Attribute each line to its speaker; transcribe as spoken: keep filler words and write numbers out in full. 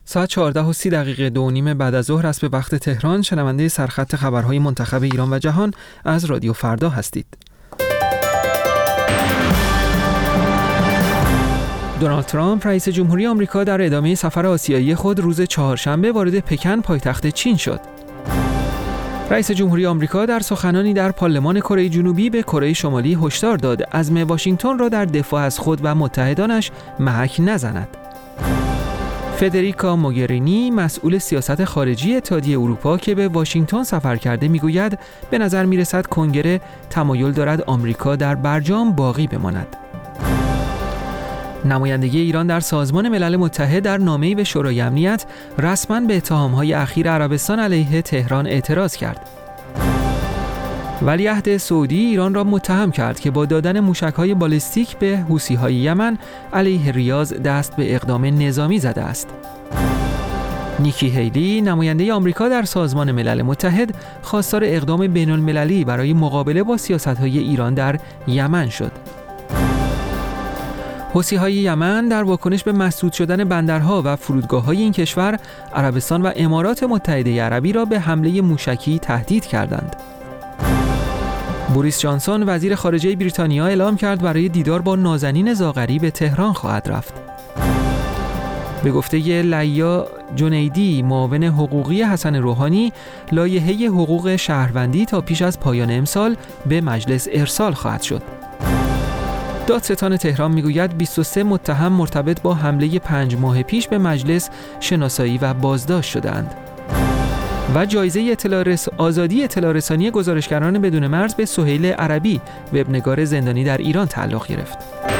Speaker 1: ساعت چهارده و سی دقیقه دو و نیم بعد از ظهر است به وقت تهران. شنونده سرخط خبرهای منتخب ایران و جهان از رادیو فردا هستید. دونالد ترامپ رئیس جمهوری آمریکا در ادامه سفر آسیایی خود روز چهارشنبه وارد پکن پایتخت چین شد. رئیس جمهوری آمریکا در سخنانی در پارلمان کره جنوبی به کره شمالی هشدار داد عزم واشنگتن را در دفاع از خود و متحدانش محک نزند. فدریکا موگرینی مسئول سیاست خارجی اتحادیه اروپا که به واشنگتن سفر کرده میگوید به نظر میرسد کنگره تمایل دارد آمریکا در برجام باقی بماند. نمایندگی ایران در سازمان ملل متحد در نامه‌ای به شورای امنیت رسما به اتهام‌های اخیر عربستان علیه تهران اعتراض کرد. ولیعهد سعودی ایران را متهم کرد که با دادن موشک‌های بالستیک به حوثی‌های یمن علیه ریاض دست به اقدام نظامی زده است. نیکی هیلی نماینده آمریکا در سازمان ملل متحد خواستار اقدام بین‌المللی برای مقابله با سیاست‌های ایران در یمن شد. حوثی‌های یمن در واکنش به مسدود شدن بندرها و فرودگاه‌های این کشور، عربستان و امارات متحده عربی را به حمله موشکی تهدید کردند. بوریس جانسون وزیر خارجه بریتانیا اعلام کرد برای دیدار با نازنین زاغری به تهران خواهد رفت. به گفته لیا جنیدی معاون حقوقی حسن روحانی، لایحه حقوق شهروندی تا پیش از پایان امسال به مجلس ارسال خواهد شد. دادستان تهران میگوید بیست و سه متهم مرتبط با حمله پنج ماه پیش به مجلس شناسایی و بازداشت شدند. و جایزه اطلاع رس... آزادی اطلاع رسانی گزارشگران بدون مرز به سهیل عربی، وبنگار زندانی در ایران تعلق گرفت.